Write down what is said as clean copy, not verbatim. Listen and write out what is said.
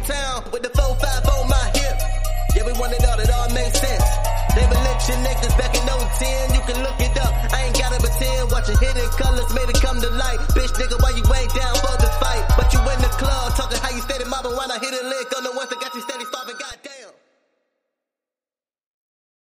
town with the 4-5 on my hip. Yeah, we want it all, it all makes sense. They been lynching niggas back in 010, you can look it up. I ain't gotta pretend, watching hidden colors made it come to light. Bitch nigga, why you way down